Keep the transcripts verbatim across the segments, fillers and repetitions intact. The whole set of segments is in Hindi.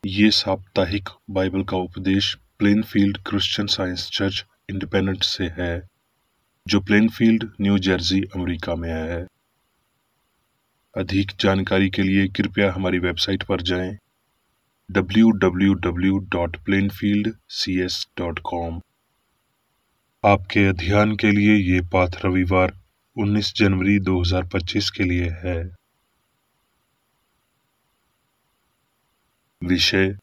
ये साप्ताहिक बाइबल का उपदेश Plainfield Christian Science church independent से है, जो प्लेनफील्ड, न्यू जर्सी, अमेरिका में है। अधिक जानकारी के लिए कृपया हमारी वेबसाइट पर जाएं W W W dot Plainfield C S dot com. आपके अध्ययन के लिए ये पाठ रविवार उन्नीस जनवरी दो हज़ार पच्चीस के लिए है। विषय: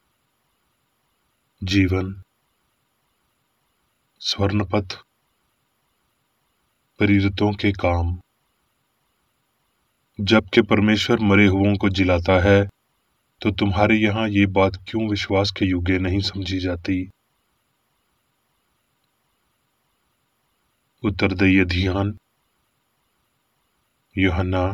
जीवन, स्वर्णपथ, प्रेरितों के काम। जबकि परमेश्वर मरे हुओं को जिलाता है, तो तुम्हारे यहाँ ये बात क्यों विश्वास के योग्य नहीं समझी जाती? उत्तरदायी ध्यान। यूहन्ना।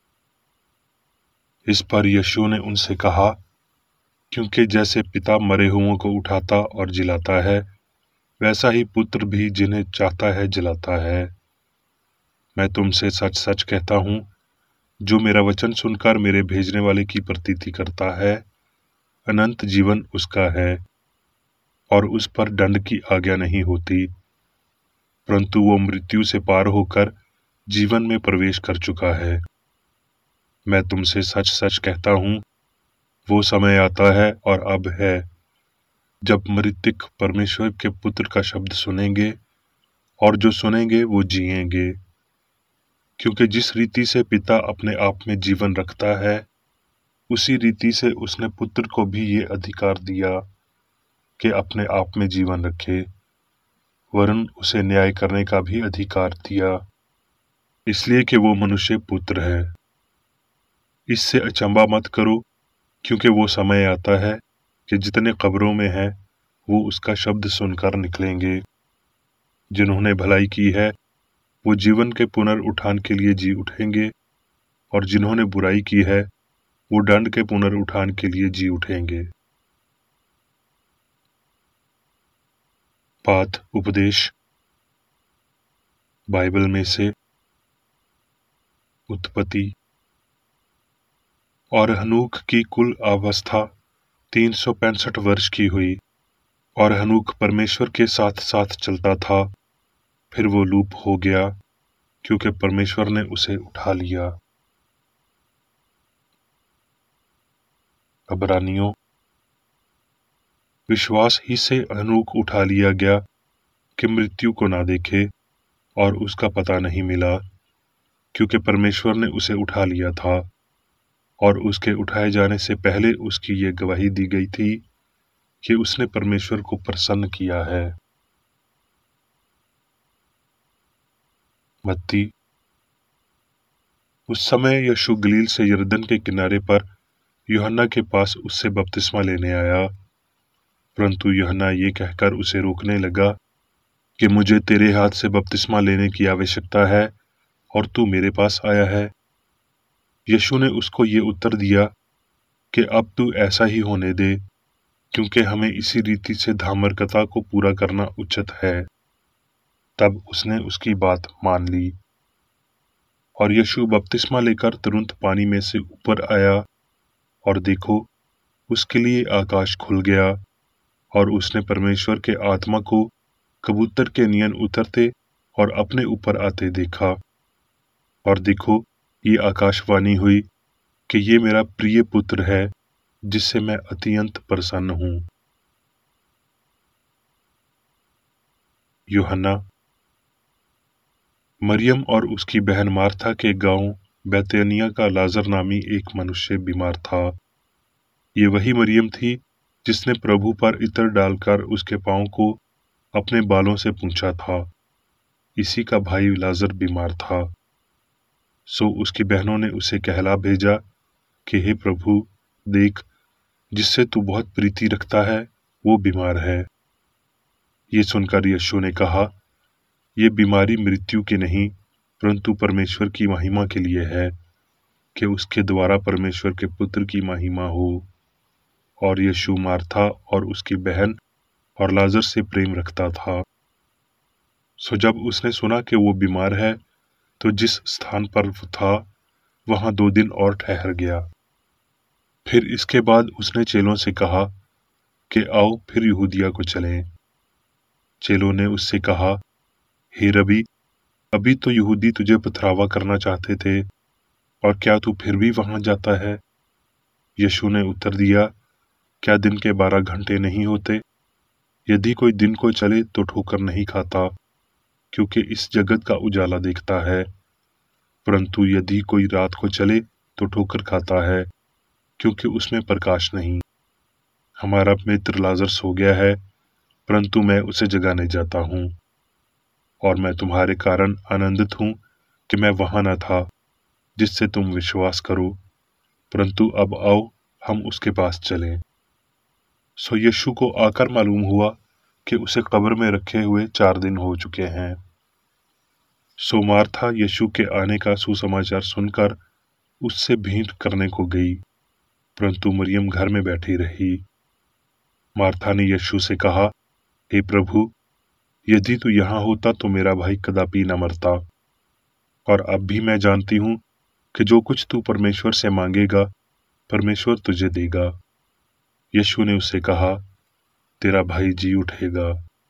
इस पर यीशु ने उनसे कहा, क्योंकि जैसे पिता मरे हुओं को उठाता और जिलाता है, वैसा ही पुत्र भी जिन्हें चाहता है जिलाता है। मैं तुमसे सच सच कहता हूँ, जो मेरा वचन सुनकर मेरे भेजने वाले की प्रतीति करता है, अनंत जीवन उसका है, और उस पर दंड की आज्ञा नहीं होती, परंतु वो मृत्यु से पार होकर जीवन में प्रवेश कर चुका है। मैं तुमसे सच सच कहता हूँ, वो समय आता है और अब है, जब मृतक परमेश्वर के पुत्र का शब्द सुनेंगे, और जो सुनेंगे वो जिएंगे। क्योंकि जिस रीति से पिता अपने आप में जीवन रखता है, उसी रीति से उसने पुत्र को भी ये अधिकार दिया कि अपने आप में जीवन रखे, वरन उसे न्याय करने का भी अधिकार दिया, इसलिए कि वो मनुष्य पुत्र है। इससे अचंभा मत करो, क्योंकि वो समय आता है कि जितने कब्रों में हैं, वो उसका शब्द सुनकर निकलेंगे। जिन्होंने भलाई की है, वो जीवन के पुनरुत्थान के लिए जी उठेंगे, और जिन्होंने बुराई की है, वो दंड के पुनरुत्थान के लिए जी उठेंगे। पाठ उपदेश बाइबल में से उत्पत्ति। और हनूक की कुल अवस्था तीन सौ पैंसठ वर्ष की हुई, और हनूक परमेश्वर के साथ साथ चलता था। फिर वो लूप हो गया, क्योंकि परमेश्वर ने उसे उठा लिया। अबरानियों। विश्वास ही से हनूक उठा लिया गया कि मृत्यु को ना देखे, और उसका पता नहीं मिला, क्योंकि परमेश्वर ने उसे उठा लिया था। और उसके उठाए जाने से पहले उसकी ये गवाही दी गई थी कि उसने परमेश्वर को प्रसन्न किया है। मत्ती। उस समय यीशु गलील से यरदन के किनारे पर यूहन्ना के पास उससे बपतिस्मा लेने आया, परंतु यूहन्ना ये कहकर उसे रोकने लगा कि मुझे तेरे हाथ से बपतिस्मा लेने की आवश्यकता है, और तू मेरे पास आया है। यीशु ने उसको ये उत्तर दिया कि अब तू ऐसा ही होने दे, क्योंकि हमें इसी रीति से धार्मिकता को पूरा करना उचित है। तब उसने उसकी बात मान ली। और यीशु बपतिस्मा लेकर तुरंत पानी में से ऊपर आया, और देखो, उसके लिए आकाश खुल गया, और उसने परमेश्वर के आत्मा को कबूतर के नियन उतरते और अपने ऊपर आते देखा। और देखो, ये आकाशवाणी हुई कि ये मेरा प्रिय पुत्र है, जिससे मैं अत्यंत प्रसन्न हूँ। यूहन्ना। मरियम और उसकी बहन मार्था के गांव बैतनिया का लाजर नामी एक मनुष्य बीमार था। ये वही मरियम थी जिसने प्रभु पर इत्र डालकर उसके पांव को अपने बालों से पूंछा था। इसी का भाई लाजर बीमार था। सो उसकी बहनों ने उसे कहला भेजा कि हे प्रभु, देख, जिससे तू बहुत प्रीति रखता है, वो बीमार है। ये सुनकर यीशु ने कहा, ये बीमारी मृत्यु की नहीं, परंतु परमेश्वर की महिमा के लिए है, कि उसके द्वारा परमेश्वर के पुत्र की महिमा हो। और यीशु मार्था और उसकी बहन और लाजर से प्रेम रखता था। सो जब उसने सुना कि वो बीमार है, तो जिस स्थान पर वो था, वहां दो दिन और ठहर गया। फिर इसके बाद उसने चेलों से कहा कि आओ फिर यहूदिया को चलें। चेलों ने उससे कहा, हे रबी, अभी तो यहूदी तुझे पथरावा करना चाहते थे, और क्या तू फिर भी वहां जाता है? यीशु ने उत्तर दिया, क्या दिन के बारह घंटे नहीं होते? यदि कोई दिन को चले तो ठोकर नहीं खाता, क्योंकि इस जगत का उजाला देखता है, परंतु यदि कोई रात को चले तो ठोकर खाता है, क्योंकि उसमें प्रकाश नहीं। हमारा मित्र लाजर सो गया है, परंतु मैं उसे जगाने जाता हूँ। और मैं तुम्हारे कारण आनंदित हूँ कि मैं वहां न था, जिससे तुम विश्वास करो, परंतु अब आओ हम उसके पास चलें। सो यीशु को आकर मालूम हुआ कि उसे कब्र में रखे हुए चार दिन हो चुके हैं। सो मार्था यीशु के आने का सुसमाचार सुनकर उससे भेंट करने को गई, परंतु मरियम घर में बैठी रही। मार्था ने यीशु से कहा, हे प्रभु, यदि तू यहाँ होता तो मेरा भाई कदापि न मरता। और अब भी मैं जानती हूँ कि जो कुछ तू परमेश्वर से मांगेगा, परमेश्वर तुझे देगा। यीशु ने उससे कहा, तेरा भाई जी उठेगा।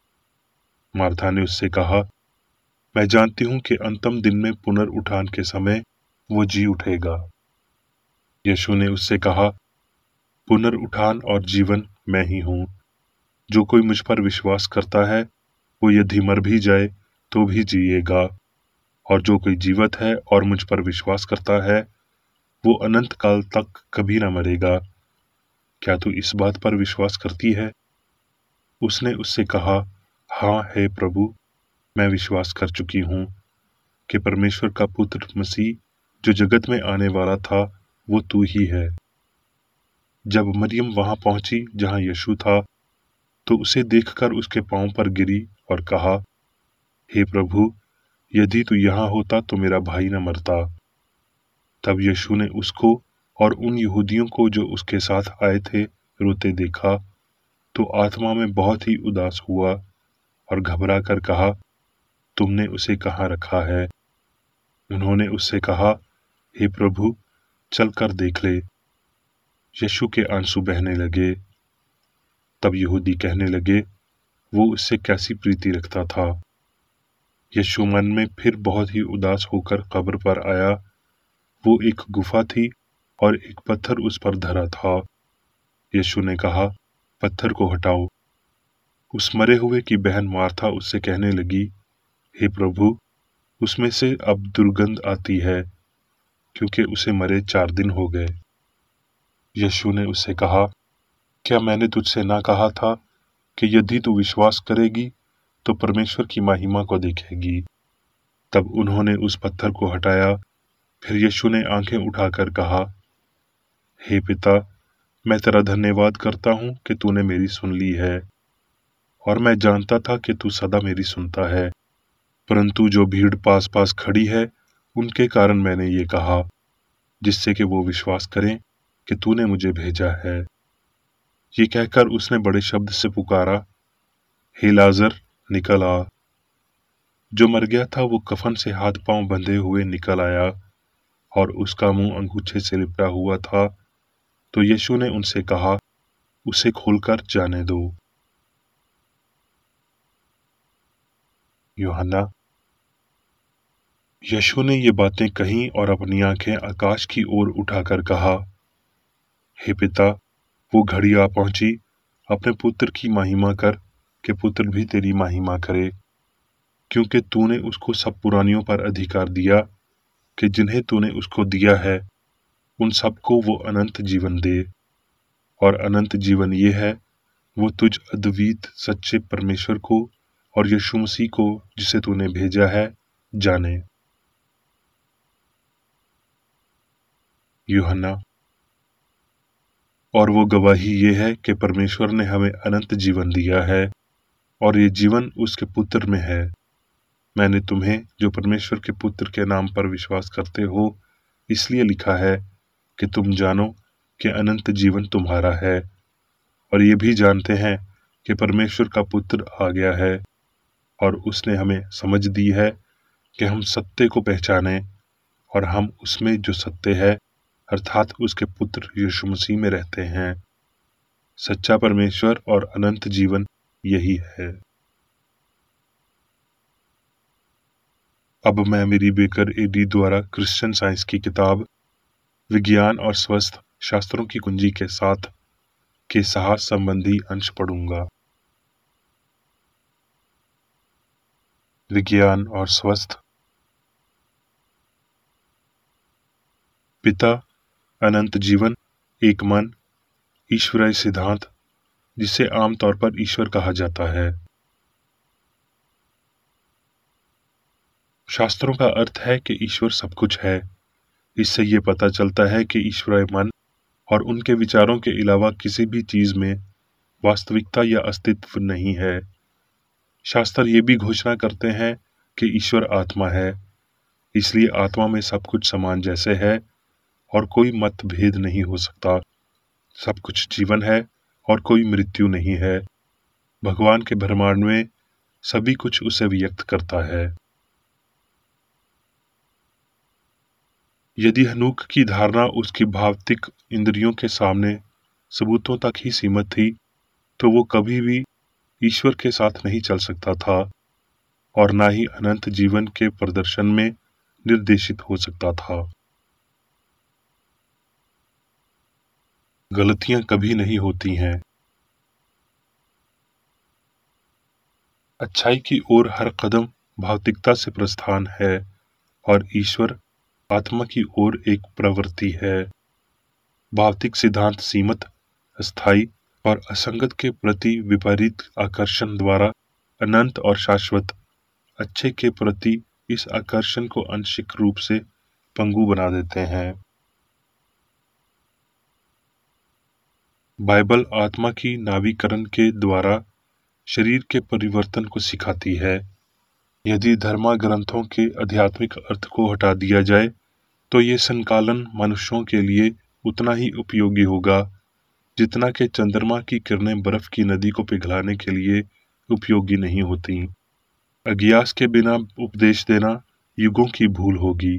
मार्था ने उससे कहा, मैं जानती हूँ कि अंतिम दिन में पुनरुत्थान के समय वो जी उठेगा। यीशु ने उससे कहा, पुनरुत्थान और जीवन मैं ही हूँ। जो कोई मुझ पर विश्वास करता है, वो यदि मर भी जाए तो भी जिएगा, और जो कोई जीवित है और मुझ पर विश्वास करता है, वो अनंत काल तक कभी न मरेगा। क्या तू इस बात पर विश्वास करती है? उसने उससे कहा, हाँ हे प्रभु, मैं विश्वास कर चुकी हूँ कि परमेश्वर का पुत्र मसीह जो जगत में आने वाला था, वो तू ही है। जब मरियम वहां पहुंची जहां यीशु था, तो उसे देखकर उसके पांव पर गिरी और कहा, हे प्रभु, यदि तू यहाँ होता तो मेरा भाई न मरता। तब यीशु ने उसको और उन यहूदियों को जो उसके साथ आए थे रोते देखा, तो आत्मा में बहुत ही उदास हुआ और घबरा कर कहा, तुमने उसे कहाँ रखा है? उन्होंने उससे कहा, हे प्रभु, चल कर देख ले। यीशु के आंसू बहने लगे। तब यहूदी कहने लगे, वो उससे कैसी प्रीति रखता था। यीशु मन में फिर बहुत ही उदास होकर कब्र पर आया। वो एक गुफा थी और एक पत्थर उस पर धरा था। यीशु ने कहा, पत्थर को हटाओ। उस मरे हुए की बहन मार्था उससे कहने लगी, हे प्रभु, उसमें से अब दुर्गंध आती है, क्योंकि उसे मरे चार दिन हो गए। यीशु ने उससे कहा, क्या मैंने तुझसे ना कहा था कि यदि तू विश्वास करेगी तो परमेश्वर की महिमा को देखेगी? तब उन्होंने उस पत्थर को हटाया। फिर यीशु ने आंखें उठाकर कहा, हे पिता, मैं तेरा धन्यवाद करता हूँ कि तूने मेरी सुन ली है, और मैं जानता था कि तू सदा मेरी सुनता है, परंतु जो भीड़ पास पास खड़ी है उनके कारण मैंने ये कहा, जिससे कि वो विश्वास करें कि तूने मुझे भेजा है। ये कहकर उसने बड़े शब्द से पुकारा, हे लाजर, निकल आ। जो मर गया था वो कफन से हाथ पांव बंधे हुए निकल आया, और उसका मुंह अंगूछे से लिपटा हुआ था। तो यीशु ने उनसे कहा, उसे खोलकर जाने दो। यूहन्ना। यीशु ने ये बातें कहीं और अपनी आंखें आकाश की ओर उठाकर कहा, हे पिता, वो घड़ी आ पहुंची, अपने पुत्र की महिमा कर कि पुत्र भी तेरी महिमा करे, क्योंकि तूने उसको सब पुरानियों पर अधिकार दिया कि जिन्हें तूने उसको दिया है उन सबको वो अनंत जीवन दे। और अनंत जीवन ये है, वो तुझ अद्वित सच्चे परमेश्वर को और यीशु मसीह को जिसे तूने भेजा है जाने। यूहन्ना। और वो गवाही ये है कि परमेश्वर ने हमें अनंत जीवन दिया है, और ये जीवन उसके पुत्र में है। मैंने तुम्हें जो परमेश्वर के पुत्र के नाम पर विश्वास करते हो इसलिए लिखा है कि तुम जानो कि अनंत जीवन तुम्हारा है, और ये भी जानते हैं कि परमेश्वर का पुत्र आ गया है, और उसने हमें समझ दी है कि हम सत्य को पहचाने, और हम उसमें जो सत्य है अर्थात उसके पुत्र यीशु मसीह में रहते हैं। सच्चा परमेश्वर और अनंत जीवन यही है। अब मैं मेरी बेकर एडी द्वारा क्रिश्चियन साइंस की किताब विज्ञान और स्वस्थ शास्त्रों की कुंजी के साथ के साहस संबंधी अंश पढ़ूंगा। विज्ञान और स्वस्थ। पिता, अनंत जीवन, एक मन, ईश्वरीय सिद्धांत, जिसे आमतौर पर ईश्वर कहा जाता है। शास्त्रों का अर्थ है कि ईश्वर सब कुछ है। इससे ये पता चलता है कि ईश्वरीय मन और उनके विचारों के अलावा किसी भी चीज में वास्तविकता या अस्तित्व नहीं है। शास्त्र ये भी घोषणा करते हैं कि ईश्वर आत्मा है, इसलिए आत्मा में सब कुछ समान जैसे है और कोई मतभेद नहीं हो सकता। सब कुछ जीवन है और कोई मृत्यु नहीं है। भगवान के ब्रह्मांड में सभी कुछ उसे व्यक्त करता है। यदि हनूक की धारणा उसकी भौतिक इंद्रियों के सामने सबूतों तक ही सीमित थी, तो वो कभी भी ईश्वर के साथ नहीं चल सकता था और ना ही अनंत जीवन के प्रदर्शन में निर्देशित हो सकता था। गलतियां कभी नहीं होती हैं। अच्छाई की ओर हर कदम भौतिकता से प्रस्थान है और ईश्वर आत्मा की ओर एक प्रवृत्ति है। भौतिक सिद्धांत सीमित, अस्थायी और असंगत के प्रति विपरीत आकर्षण द्वारा अनंत और शाश्वत अच्छे के प्रति इस आकर्षण को आंशिक रूप से पंगु बना देते हैं। बाइबल आत्मा की नावीकरण के द्वारा शरीर के परिवर्तन को सिखाती है। यदि धर्म ग्रंथों के आध्यात्मिक अर्थ को हटा दिया जाए तो ये संकलन मनुष्यों के लिए उतना ही उपयोगी होगा जितना कि चंद्रमा की किरणें बर्फ की नदी को पिघलाने के लिए उपयोगी नहीं होती। अज्ञास के बिना उपदेश देना युगों की भूल होगी।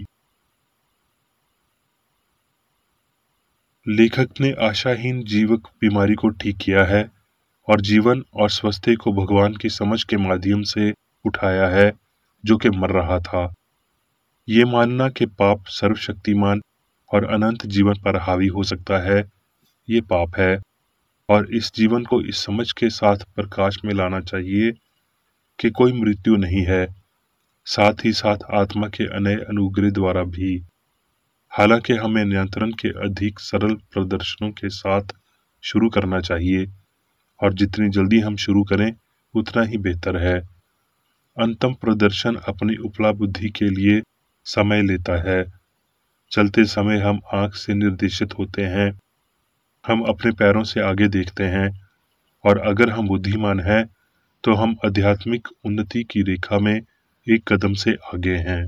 लेखक ने आशाहीन जीवक बीमारी को ठीक किया है और जीवन और स्वास्थ्य को भगवान की समझ के माध्यम से उठाया है जो कि मर रहा था। ये मानना कि पाप सर्वशक्तिमान और अनंत जीवन पर हावी हो सकता है, ये पाप है और इस जीवन को इस समझ के साथ प्रकाश में लाना चाहिए कि कोई मृत्यु नहीं है, साथ ही साथ आत्मा के अनय अनुग्रह द्वारा भी। हालांकि हमें नियंत्रण के अधिक सरल प्रदर्शनों के साथ शुरू करना चाहिए और जितनी जल्दी हम शुरू करें उतना ही बेहतर है। अंतिम प्रदर्शन अपनी उपलब्धि के लिए समय लेता है। चलते समय हम आंख से निर्देशित होते हैं, हम अपने पैरों से आगे देखते हैं और अगर हम बुद्धिमान हैं तो हम आध्यात्मिक उन्नति की रेखा में एक कदम से आगे हैं।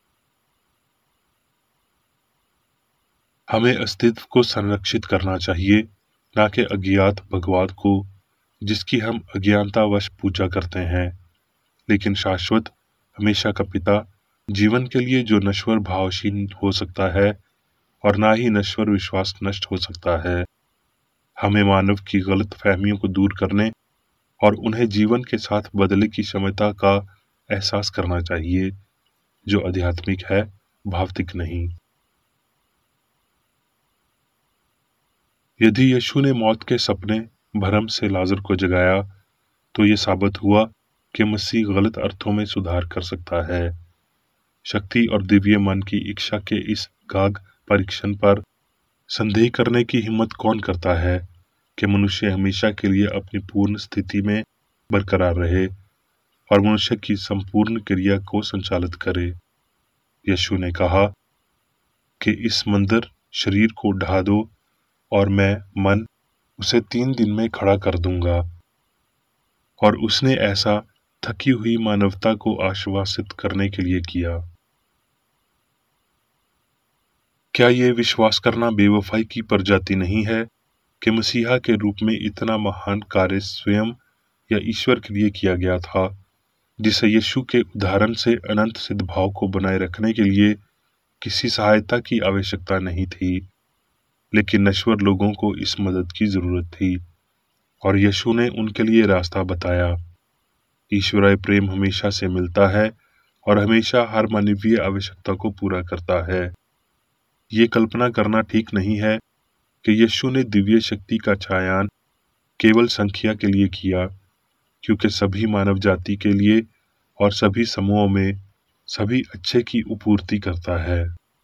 हमें अस्तित्व को संरक्षित करना चाहिए, ना कि अज्ञात भगवान को जिसकी हम अज्ञानतावश पूजा करते हैं, लेकिन शाश्वत हमेशा का पिता जीवन के लिए जो नश्वर भावशीन हो सकता है और ना ही नश्वर विश्वास नष्ट हो सकता है। हमें मानव की गलत फहमियों को दूर करने और उन्हें जीवन के साथ बदले की क्षमता का एहसास करना चाहिए जो आध्यात्मिक है, भौतिक नहीं। यदि यीशु ने मौत के सपने भरम से लाजर को जगाया तो ये साबित हुआ कि मसीह गलत अर्थों में सुधार कर सकता है। शक्ति और दिव्य मन की इच्छा के इस गाग परीक्षण पर संदेह करने की हिम्मत कौन करता है कि मनुष्य हमेशा के लिए अपनी पूर्ण स्थिति में बरकरार रहे और मनुष्य की संपूर्ण क्रिया को संचालित करे। यीशु ने कहा कि इस मंदिर शरीर को ढा दो और मैं मन उसे तीन दिन में खड़ा कर दूंगा, और उसने ऐसा थकी हुई मानवता को आश्वासित करने के लिए किया। क्या ये विश्वास करना बेवफाई की प्रजाति नहीं है कि मसीहा के रूप में इतना महान कार्य स्वयं या ईश्वर के लिए किया गया था, जिसे यीशु के उदाहरण से अनंत सिद्ध भाव को बनाए रखने के लिए किसी सहायता की आवश्यकता नहीं थी। लेकिन नश्वर लोगों को इस मदद की जरूरत थी और यीशु ने उनके लिए रास्ता बताया। ईश्वरीय प्रेम हमेशा से मिलता है और हमेशा हर मानवीय आवश्यकता को पूरा करता है। ये कल्पना करना ठीक नहीं है कि यीशु ने दिव्य शक्ति का चयन केवल संख्या के लिए किया, क्योंकि सभी मानव जाति के लिए और सभी समूहों में सभी अच्छे की आपूर्ति करता है।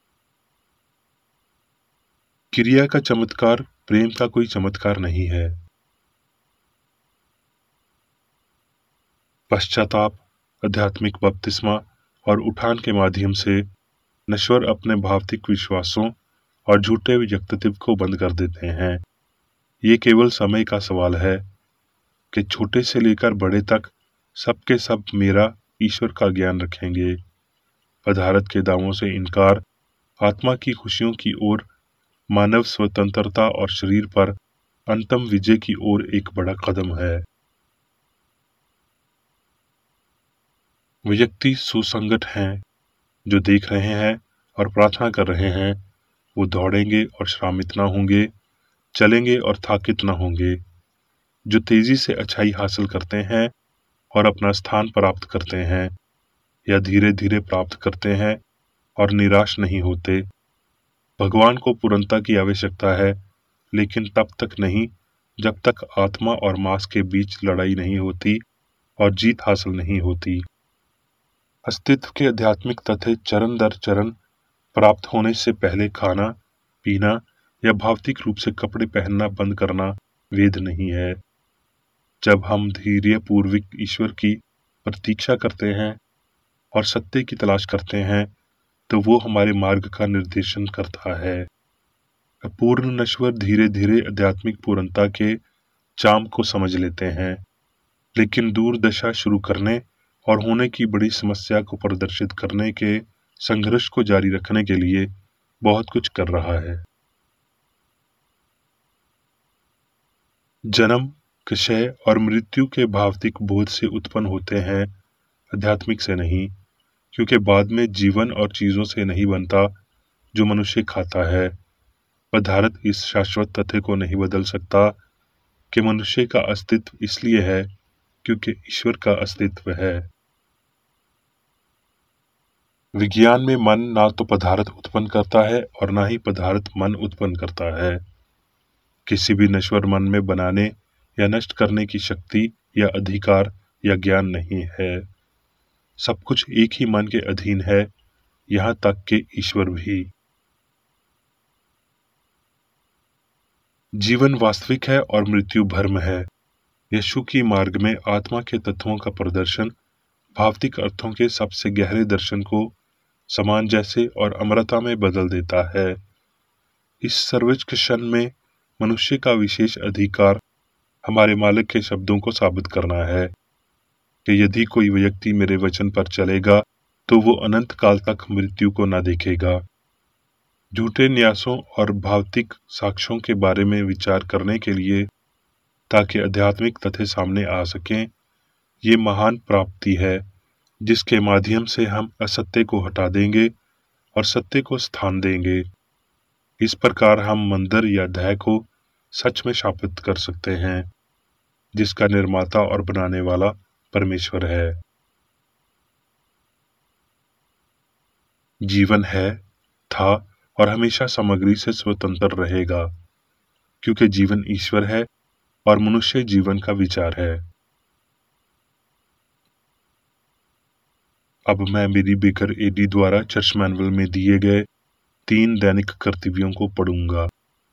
क्रिया का चमत्कार प्रेम का कोई चमत्कार नहीं है। पश्चाताप, आध्यात्मिक बपतिस्मा और उठान के माध्यम से नश्वर अपने भौतिक विश्वासों और झूठे व्यक्तित्व को बंद कर देते हैं। ये केवल समय का सवाल है कि छोटे से लेकर बड़े तक सबके सब मेरा ईश्वर का ज्ञान रखेंगे। पदार्थ के दावों से इनकार आत्मा की खुशियों की ओर, मानव स्वतंत्रता और शरीर पर अंतिम विजय की ओर एक बड़ा कदम है। व्यक्ति सुसंगत हैं जो देख रहे हैं और प्रार्थना कर रहे हैं। वो दौड़ेंगे और श्रामित न होंगे, चलेंगे और थाकित न होंगे। जो तेजी से अच्छाई हासिल करते हैं और अपना स्थान प्राप्त करते हैं, या धीरे धीरे प्राप्त करते हैं और निराश नहीं होते। भगवान को पूर्णता की आवश्यकता है, लेकिन तब तक नहीं जब तक आत्मा और मांस के बीच लड़ाई नहीं होती और जीत हासिल नहीं होती। अस्तित्व के आध्यात्मिक तथ्य चरण दर चरण प्राप्त होने से पहले खाना पीना या भौतिक रूप से कपड़े पहनना बंद करना वेद नहीं है। जब हम धैर्य पूर्वक ईश्वर की प्रतीक्षा करते हैं और सत्य की तलाश करते हैं, तो वो हमारे मार्ग का निर्देशन करता है। अपूर्ण नश्वर धीरे धीरे आध्यात्मिक पूर्णता के चाम को समझ लेते हैं, लेकिन दूरदशा शुरू करने और होने की बड़ी समस्या को प्रदर्शित करने के संघर्ष को जारी रखने के लिए बहुत कुछ कर रहा है। जन्म, क्षय और मृत्यु के भौतिक बोध से उत्पन्न होते हैं, आध्यात्मिक से नहीं, क्योंकि बाद में जीवन और चीजों से नहीं बनता जो मनुष्य खाता है। पदार्थ इस शाश्वत तथ्य को नहीं बदल सकता कि मनुष्य का अस्तित्व इसलिए है क्योंकि ईश्वर का अस्तित्व है। विज्ञान में मन ना तो पदार्थ उत्पन्न करता है और ना ही पदार्थ मन उत्पन्न करता है। किसी भी नश्वर मन में बनाने या नष्ट करने की शक्ति या अधिकार या ज्ञान नहीं है। सब कुछ एक ही मन के अधीन है, यहाँ तक कि ईश्वर भी। जीवन वास्तविक है और मृत्यु भ्रम है। यीशु की मार्ग में आत्मा के तत्वों का प्रदर्शन भौतिक अर्थों के सबसे गहरे दर्शन को समान जैसे और अमरता में बदल देता है। इस सर्वोच्च क्षण में मनुष्य का विशेष अधिकार हमारे मालिक के शब्दों को साबित करना है कि यदि कोई व्यक्ति मेरे वचन पर चलेगा तो वो अनंत काल तक मृत्यु को न देखेगा। झूठे न्यासों और भौतिक साक्ष्यों के बारे में विचार करने के लिए, ताकि आध्यात्मिक तथ्य सामने आ सकें, ये महान प्राप्ति है जिसके माध्यम से हम असत्य को हटा देंगे और सत्य को स्थान देंगे। इस प्रकार हम मंदिर या ध्येय को सच में स्थापित कर सकते हैं, जिसका निर्माता और बनाने वाला परमेश्वर है। जीवन है, था और हमेशा सामग्री से स्वतंत्र रहेगा, क्योंकि जीवन ईश्वर है और मनुष्य जीवन का विचार है। अब मैं मेरी बेकर एडी द्वारा चर्च मैनुअल में दिए गए तीन दैनिक कर्तव्यों को पढ़ूंगा।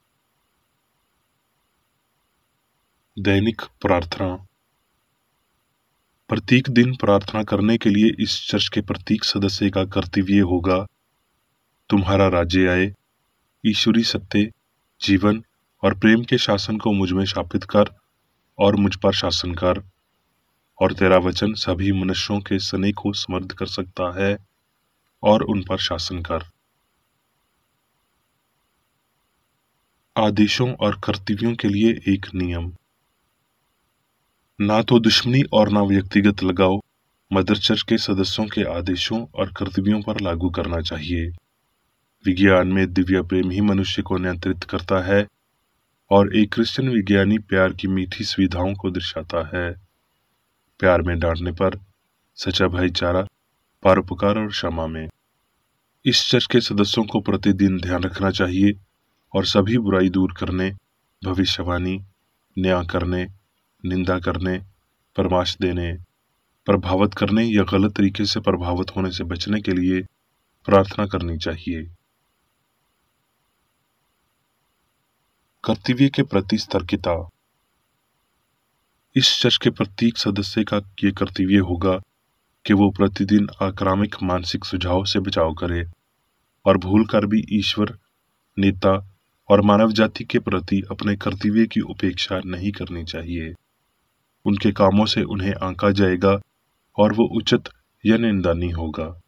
दैनिक प्रार्थना। प्रत्येक दिन प्रार्थना करने के लिए इस चर्च के प्रत्येक सदस्य का कर्तव्य होगा, तुम्हारा राज्य आए, ईश्वरी सत्य, जीवन और प्रेम के शासन को मुझ में स्थापित कर और मुझ पर शासन कर, और तेरा वचन सभी मनुष्यों के स्नेह को समृद्ध कर सकता है और उन पर शासन कर। आदेशों और कर्तव्यों के लिए एक नियम। ना तो दुश्मनी और ना व्यक्तिगत लगाव मदर चर्च के सदस्यों के आदेशों और कर्तव्यों पर लागू करना चाहिए। विज्ञान में दिव्य प्रेम ही मनुष्य को नियंत्रित करता है और एक क्रिश्चियन विज्ञानी प्यार की मीठी सुविधाओं को दर्शाता है। प्यार में डांटने पर, सच्चा भाईचारा, परोपकार और क्षमा में। इस चर्च के सदस्यों को प्रतिदिन ध्यान रखना चाहिए और सभी बुराई दूर करने, भविष्यवाणी, न्याय करने, निंदा करने, परामर्श देने, प्रभावित करने या गलत तरीके से प्रभावित होने से बचने के लिए प्रार्थना करनी चाहिए। कर्तव्य के प्रति सतर्कता। इस चर्च के प्रत्येक सदस्य का ये कर्तव्य होगा कि वो प्रतिदिन आक्रामक मानसिक सुझाव से बचाव करे और भूलकर भी ईश्वर, नेता और मानव जाति के प्रति अपने कर्तव्य की उपेक्षा नहीं करनी चाहिए। उनके कामों से उन्हें आंका जाएगा और वो उचित या निंदनीय होगा।